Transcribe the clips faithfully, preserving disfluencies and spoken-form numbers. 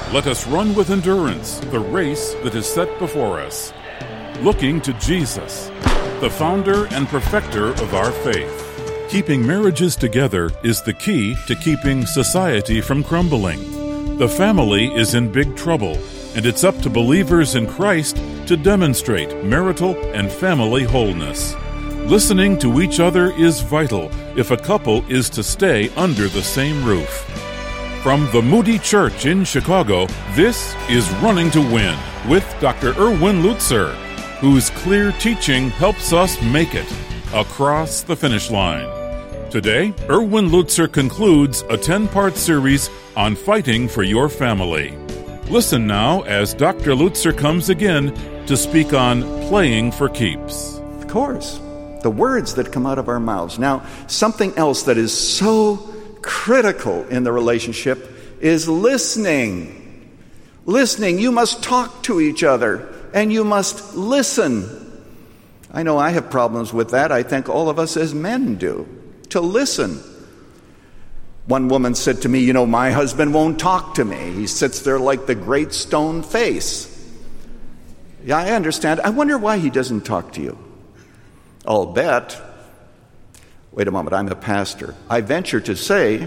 Let us run with endurance the race that is set before us, looking to Jesus, the founder and perfecter of our faith. Keeping marriages together is the key to keeping society from crumbling. The family is in big trouble, and it's up to believers in Christ to demonstrate marital and family wholeness. Listening to each other is vital if a couple is to stay under the same roof. From the Moody Church in Chicago, this is Running to Win with Doctor Erwin Lutzer, whose clear teaching helps us make it across the finish line. Today, Erwin Lutzer concludes a ten-part series on fighting for your family. Listen now as Doctor Lutzer comes again to speak on playing for keeps. Of course, the words that come out of our mouths. Now, something else that is so critical in the relationship is listening. Listening. You must talk to each other, and you must listen. I know I have problems with that. I think all of us as men do, to listen. One woman said to me, you know, my husband won't talk to me. He sits there like the great stone face. Yeah, I understand. I wonder why he doesn't talk to you. I'll bet. Wait a moment, I'm a pastor. I venture to say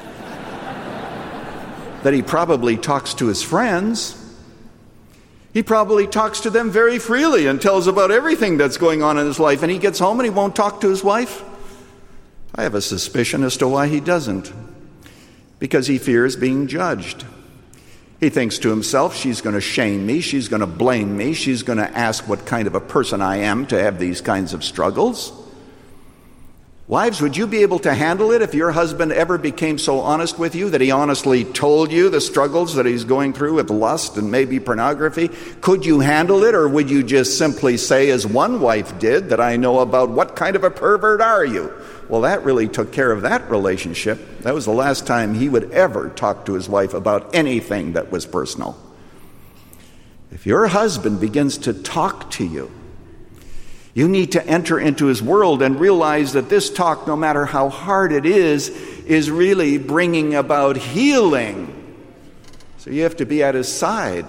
that he probably talks to his friends. He probably talks to them very freely and tells about everything that's going on in his life, and he gets home and he won't talk to his wife. I have a suspicion as to why he doesn't. Because he fears being judged. He thinks to himself, she's going to shame me, she's going to blame me, she's going to ask what kind of a person I am to have these kinds of struggles. Wives, would you be able to handle it if your husband ever became so honest with you that he honestly told you the struggles that he's going through with lust and maybe pornography? Could you handle it, or would you just simply say, as one wife did, that I know about, what kind of a pervert are you? Well, that really took care of that relationship. That was the last time he would ever talk to his wife about anything that was personal. If your husband begins to talk to you, you need to enter into his world and realize that this talk, no matter how hard it is, is really bringing about healing. So you have to be at his side.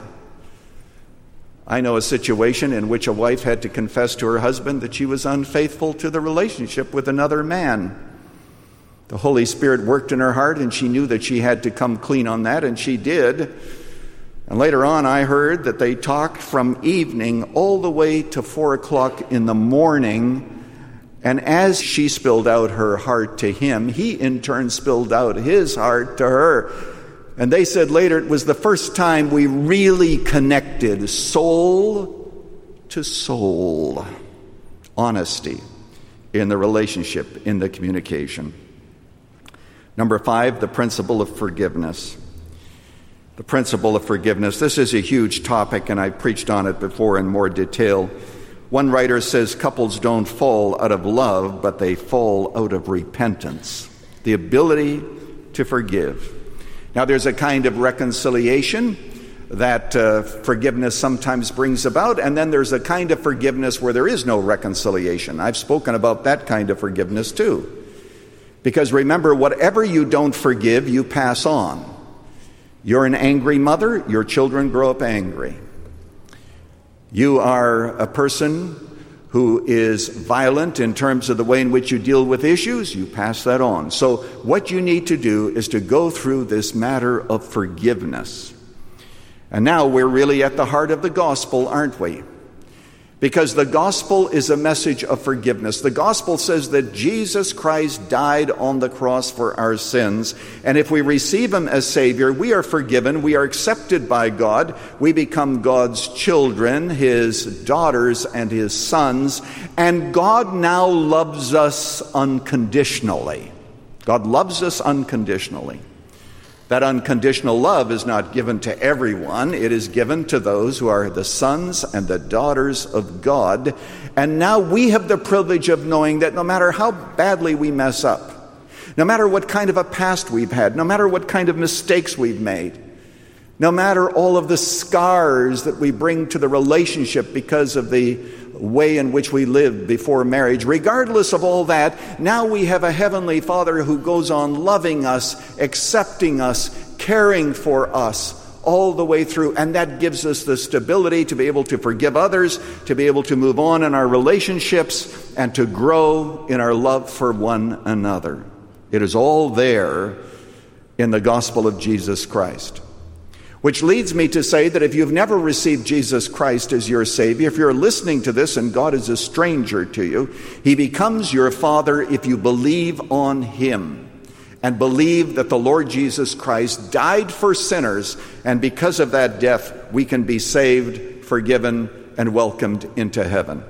I know a situation in which a wife had to confess to her husband that she was unfaithful to the relationship with another man. The Holy Spirit worked in her heart, and she knew that she had to come clean on that, and she did. And later on, I heard that they talked from evening all the way to four o'clock in the morning. And as she spilled out her heart to him, he in turn spilled out his heart to her. And they said later it was the first time we really connected soul to soul. Honesty in the relationship, in the communication. Number five, the principle of forgiveness. The principle of forgiveness. This is a huge topic, and I preached on it before in more detail. One writer says couples don't fall out of love, but they fall out of repentance. The ability to forgive. Now, there's a kind of reconciliation that uh, forgiveness sometimes brings about, and then there's a kind of forgiveness where there is no reconciliation. I've spoken about that kind of forgiveness too. Because remember, whatever you don't forgive, you pass on. You're an angry mother, your children grow up angry. You are a person who is violent in terms of the way in which you deal with issues, you pass that on. So what you need to do is to go through this matter of forgiveness. And now we're really at the heart of the gospel, aren't we? Because the gospel is a message of forgiveness. The gospel says that Jesus Christ died on the cross for our sins. And if we receive him as Savior, we are forgiven. We are accepted by God. We become God's children, his daughters and his sons. And God now loves us unconditionally. God loves us unconditionally. That unconditional love is not given to everyone. It is given to those who are the sons and the daughters of God. And now we have the privilege of knowing that no matter how badly we mess up, no matter what kind of a past we've had, no matter what kind of mistakes we've made, no matter all of the scars that we bring to the relationship because of the way in which we lived before marriage, regardless of all that, now we have a heavenly Father who goes on loving us, accepting us, caring for us, all the way through. And that gives us the stability to be able to forgive others, to be able to move on in our relationships, and to grow in our love for one another. It is all there in the gospel of Jesus Christ. Which leads me to say that if you've never received Jesus Christ as your Savior, if you're listening to this and God is a stranger to you, He becomes your Father if you believe on Him and believe that the Lord Jesus Christ died for sinners, and because of that death, we can be saved, forgiven, and welcomed into heaven.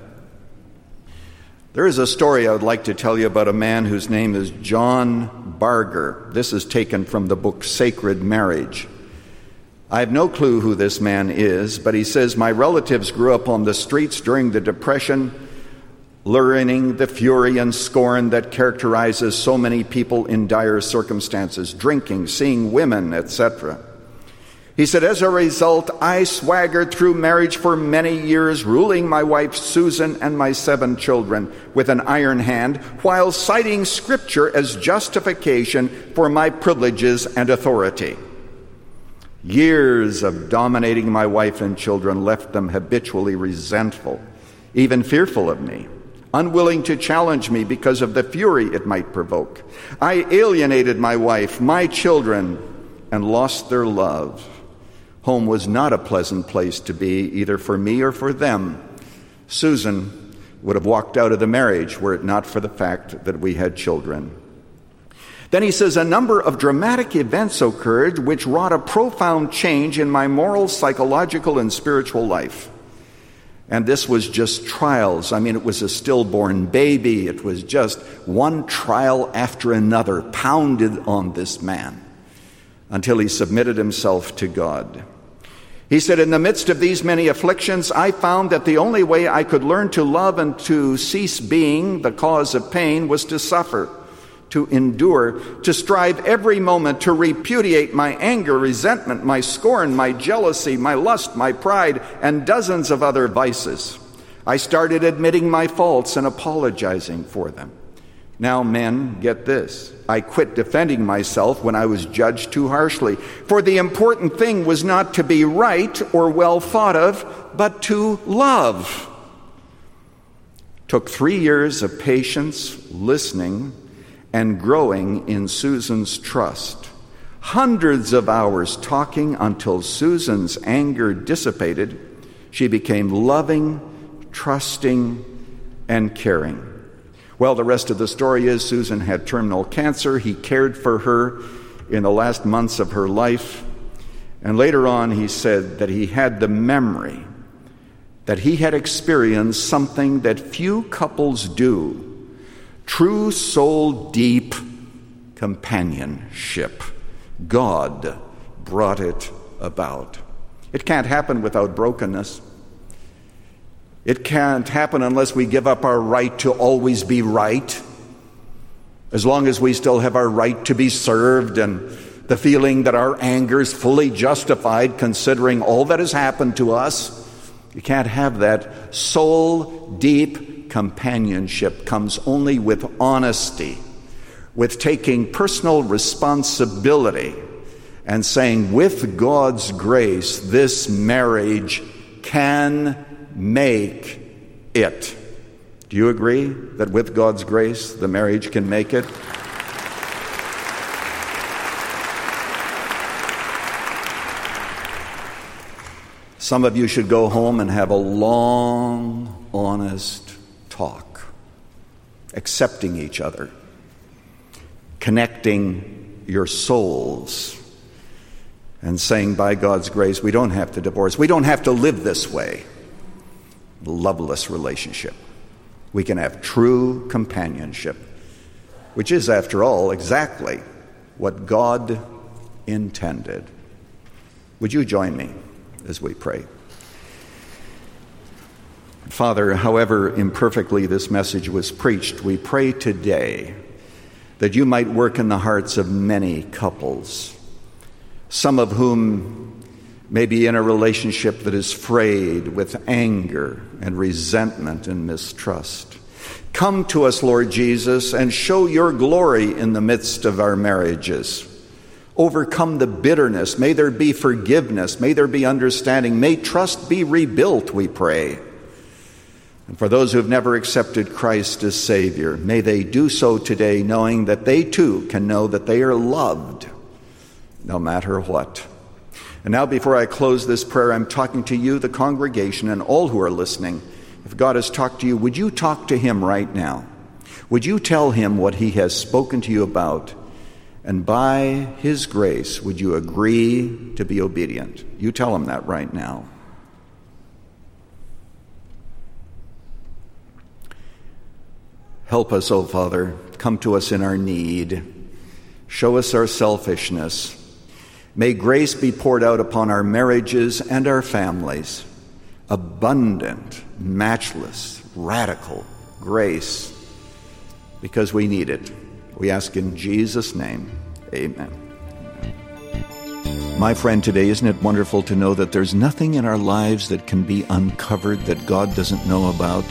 There is a story I would like to tell you about a man whose name is John Barger. This is taken from the book Sacred Marriage. I have no clue who this man is, but he says, my relatives grew up on the streets during the Depression, learning the fury and scorn that characterizes so many people in dire circumstances, drinking, seeing women, et cetera. He said, as a result, I swaggered through marriage for many years, ruling my wife Susan and my seven children with an iron hand, while citing Scripture as justification for my privileges and authority. Years of dominating my wife and children left them habitually resentful, even fearful of me, unwilling to challenge me because of the fury it might provoke. I alienated my wife, my children, and lost their love. Home was not a pleasant place to be, either for me or for them. Susan would have walked out of the marriage were it not for the fact that we had children. Then he says, a number of dramatic events occurred which wrought a profound change in my moral, psychological, and spiritual life. And this was just trials. I mean, it was a stillborn baby. It was just one trial after another pounded on this man until he submitted himself to God. He said, in the midst of these many afflictions, I found that the only way I could learn to love and to cease being the cause of pain was to suffer, to endure, to strive every moment to repudiate my anger, resentment, my scorn, my jealousy, my lust, my pride, and dozens of other vices. I started admitting my faults and apologizing for them. Now, men, get this. I quit defending myself when I was judged too harshly. For the important thing was not to be right or well thought of, but to love. Took three years of patience, listening, and growing in Susan's trust. Hundreds of hours talking until Susan's anger dissipated. She became loving, trusting, and caring. Well, the rest of the story is Susan had terminal cancer. He cared for her in the last months of her life. And later on, he said that he had the memory that he had experienced something that few couples do: true soul deep companionship. God brought it about. It can't happen without brokenness. It can't happen unless we give up our right to always be right. As long as we still have our right to be served and the feeling that our anger is fully justified considering all that has happened to us, you can't have that. Soul deep companionship comes only with honesty, with taking personal responsibility and saying, with God's grace, this marriage can make it. Do you agree that with God's grace, the marriage can make it? Some of you should go home and have a long, honest talk, accepting each other, connecting your souls, and saying, by God's grace, we don't have to divorce. We don't have to live this way. Loveless relationship. We can have true companionship, which is, after all, exactly what God intended. Would you join me as we pray? Father, however imperfectly this message was preached, we pray today that you might work in the hearts of many couples, some of whom may be in a relationship that is frayed with anger and resentment and mistrust. Come to us, Lord Jesus, and show your glory in the midst of our marriages. overcome the bitterness. May there be forgiveness. May there be understanding. May trust be rebuilt, we pray. And for those who have never accepted Christ as Savior, may they do so today, knowing that they too can know that they are loved no matter what. And now, before I close this prayer, I'm talking to you, the congregation, and all who are listening. If God has talked to you, would you talk to Him right now? Would you tell Him what He has spoken to you about? And by His grace, would you agree to be obedient? You tell Him that right now. Help us, O Father. Come to us in our need. Show us our selfishness. May grace be poured out upon our marriages and our families. Abundant, matchless, radical grace, because we need it. We ask in Jesus' name, amen. My friend, today, isn't it wonderful to know that there's nothing in our lives that can be uncovered that God doesn't know about?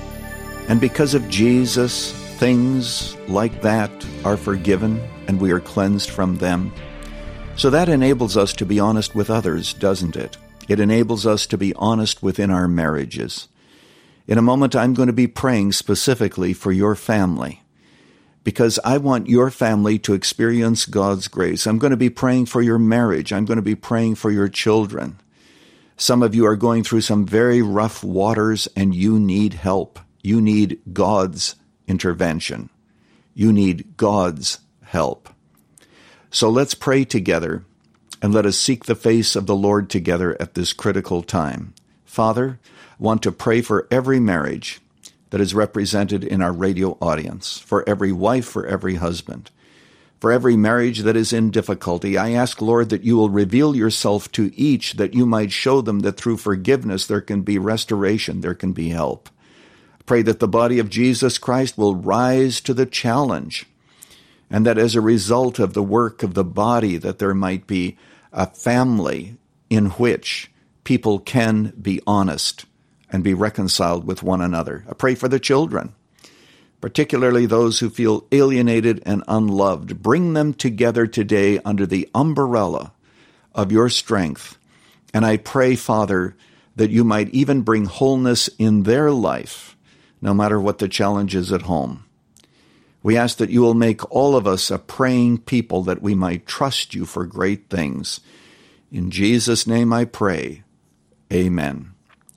And because of Jesus, things like that are forgiven and we are cleansed from them. So that enables us to be honest with others, doesn't it? It enables us to be honest within our marriages. In a moment, I'm going to be praying specifically for your family, because I want your family to experience God's grace. I'm going to be praying for your marriage. I'm going to be praying for your children. Some of you are going through some very rough waters, and you need help. You need God's intervention. You need God's help. So let's pray together, and let us seek the face of the Lord together at this critical time. Father, I want to pray for every marriage that is represented in our radio audience, for every wife, for every husband, for every marriage that is in difficulty. I ask, Lord, that you will reveal yourself to each, that you might show them that through forgiveness there can be restoration, there can be help. I pray that the body of Jesus Christ will rise to the challenge, and that as a result of the work of the body, that there might be a family in which people can be honest and be reconciled with one another. I pray for the children, particularly those who feel alienated and unloved. Bring them together today under the umbrella of your strength. And I pray, Father, that you might even bring wholeness in their life, no matter what the challenge is at home. We ask that you will make all of us a praying people, that we might trust you for great things. In Jesus' name I pray. Amen.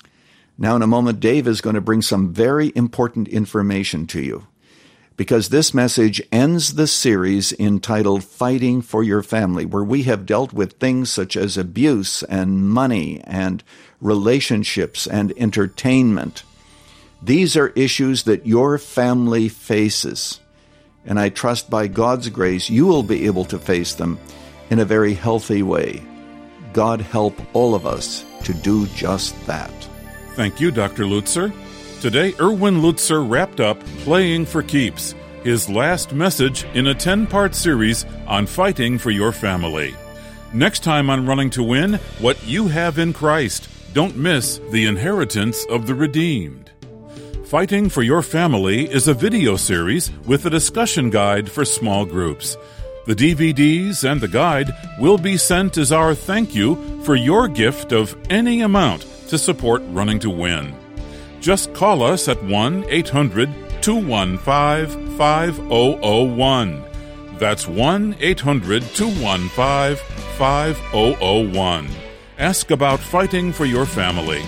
Now, in a moment, Dave is going to bring some very important information to you, because this message ends the series entitled Fighting for Your Family, where we have dealt with things such as abuse and money and relationships and entertainment. These are issues that your family faces, and I trust by God's grace you will be able to face them in a very healthy way. God help all of us to do just that. Thank you, Doctor Lutzer. Today, Erwin Lutzer wrapped up Playing for Keeps, his last message in a ten-part series on fighting for your family. Next time on Running to Win, what you have in Christ. Don't miss the inheritance of the redeemed. Fighting for Your Family is a video series with a discussion guide for small groups. The D V Ds and the guide will be sent as our thank you for your gift of any amount to support Running to Win. Just call us at one eight hundred two one five five zero zero one. That's one eight hundred two one five five zero zero one. Ask about fighting for your family.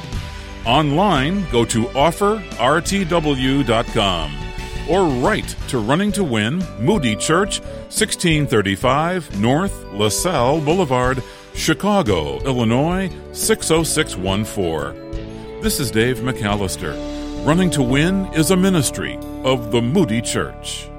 Online, go to offer r t w dot com or write to Running to Win, Moody Church, sixteen thirty-five North LaSalle Boulevard, Chicago, Illinois, six oh six one four. This is Dave McAllister. Running to Win is a ministry of the Moody Church.